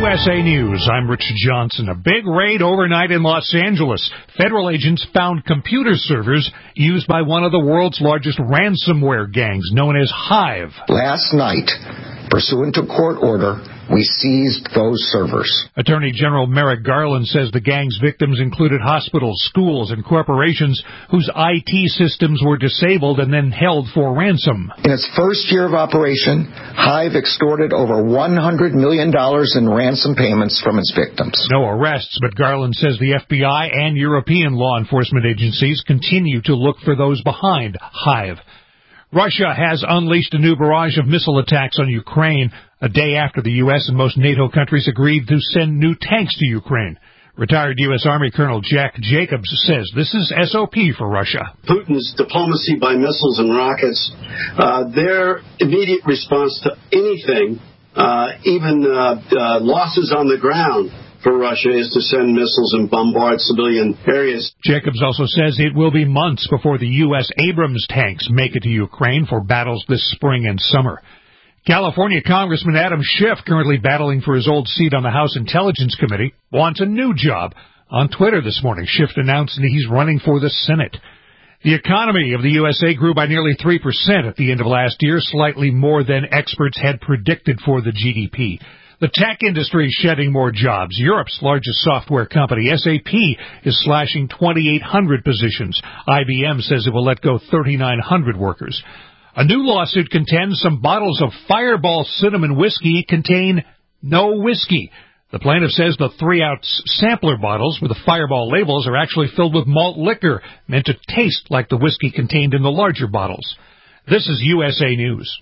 USA News, I'm Rich Johnson. A big raid overnight in Los Angeles. Federal agents found computer servers used by one of the world's largest ransomware gangs, known as Hive. Last night, pursuant to court order, we seized those servers. Attorney General Merrick Garland says the gang's victims included hospitals, schools, and corporations whose IT systems were disabled and then held for ransom. In its first year of operation, Hive extorted over $100 million in ransom payments from its victims. No arrests, but Garland says the FBI and European law enforcement agencies continue to look for those behind Hive. Russia has unleashed a new barrage of missile attacks on Ukraine a day after the U.S. and most NATO countries agreed to send new tanks to Ukraine. Retired U.S. Army Colonel Jack Jacobs says this is SOP for Russia. Putin's diplomacy by missiles and rockets, their immediate response to anything, even losses on the ground, for Russia is to send missiles and bombard civilian areas. Jacobs also says it will be months before the U.S. Abrams tanks make it to Ukraine for battles this spring and summer. California Congressman Adam Schiff, currently battling for his old seat on the House Intelligence Committee, wants a new job. On Twitter this morning, Schiff announced that he's running for the Senate. The economy of the USA grew by nearly 3% at the end of last year, slightly more than experts had predicted for the GDP. The tech industry is shedding more jobs. Europe's largest software company, SAP, is slashing 2,800 positions. IBM says it will let go 3,900 workers. A new lawsuit contends some bottles of Fireball cinnamon whiskey contain no whiskey. The plaintiff says the 3-ounce sampler bottles with the Fireball labels are actually filled with malt liquor, meant to taste like the whiskey contained in the larger bottles. This is USA News.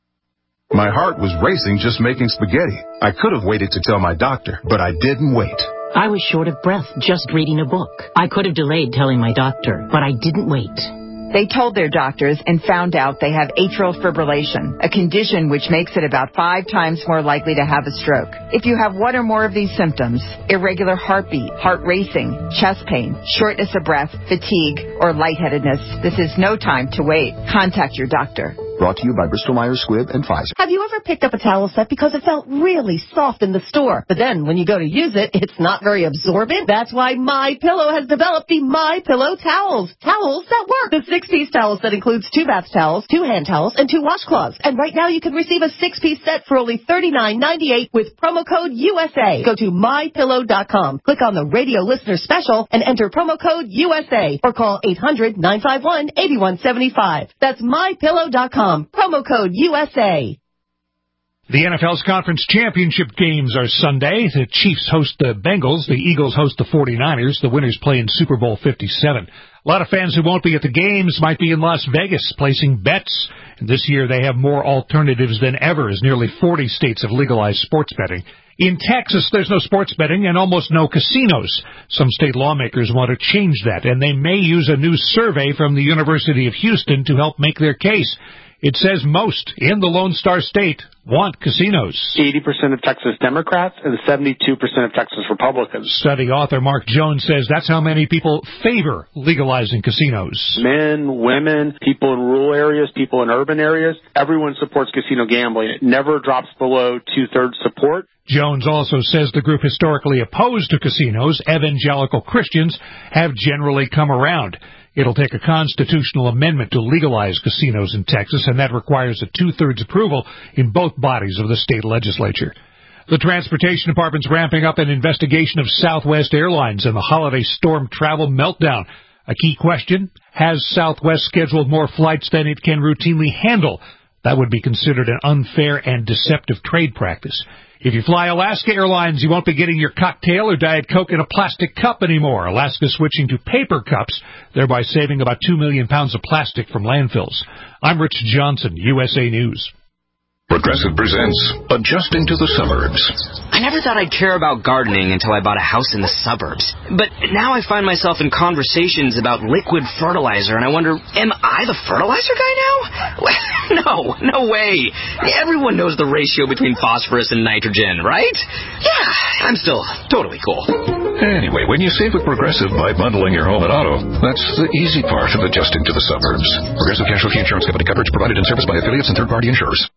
My heart was racing just making spaghetti. I could have waited to tell my doctor, but I didn't wait. I was short of breath just reading a book. I could have delayed telling my doctor, but I didn't wait. They told their doctors and found out they have atrial fibrillation, a condition which makes it about 5 times more likely to have a stroke. If you have one or more of these symptoms, irregular heartbeat, heart racing, chest pain, shortness of breath, fatigue, or lightheadedness, this is no time to wait. Contact your doctor. Brought to you by Bristol-Myers Squibb and Pfizer. Have you ever picked up a towel set because it felt really soft in the store, but then when you go to use it, it's not very absorbent? That's why MyPillow has developed the MyPillow towels. Towels that work. The 6-piece towel set includes 2 bath towels, 2 hand towels, and 2 washcloths. And right now you can receive a 6-piece set for only $39.98 with promo code USA. Go to MyPillow.com, click on the radio listener special, and enter promo code USA, or call 800-951-8175. That's MyPillow.com. Promo code USA. The NFL's conference championship games are Sunday. The Chiefs host the Bengals. The Eagles host the 49ers. The winners play in Super Bowl 57. A lot of fans who won't be at the games might be in Las Vegas placing bets. And this year they have more alternatives than ever, as nearly 40 states have legalized sports betting. In Texas, there's no sports betting and almost no casinos. Some state lawmakers want to change that, and they may use a new survey from the University of Houston to help make their case. It says most in the Lone Star State want casinos. 80% of Texas Democrats and 72% of Texas Republicans. Study author Mark Jones says that's how many people favor legalizing casinos. Men, women, people in rural areas, people in urban areas, everyone supports casino gambling. It never drops below 2/3 support. Jones also says the group historically opposed to casinos, evangelical Christians, have generally come around. It'll take a constitutional amendment to legalize casinos in Texas, and that requires a 2/3 approval in both bodies of the state legislature. The Transportation Department's ramping up an investigation of Southwest Airlines and the holiday storm travel meltdown. A key question, has Southwest scheduled more flights than it can routinely handle? That would be considered an unfair and deceptive trade practice. If you fly Alaska Airlines, you won't be getting your cocktail or Diet Coke in a plastic cup anymore. Alaska's switching to paper cups, thereby saving about 2 million pounds of plastic from landfills. I'm Rich Johnson, USA News. Progressive presents Adjusting to the Suburbs. I never thought I'd care about gardening until I bought a house in the suburbs. But now I find myself in conversations about liquid fertilizer, and I wonder, am I the fertilizer guy now? No way. Everyone knows the ratio between phosphorus and nitrogen, right? Yeah, I'm still totally cool. Anyway, when you save with Progressive by bundling your home and auto, that's the easy part of adjusting to the suburbs. Progressive Casualty Insurance Company, coverage provided in service by affiliates and third-party insurers.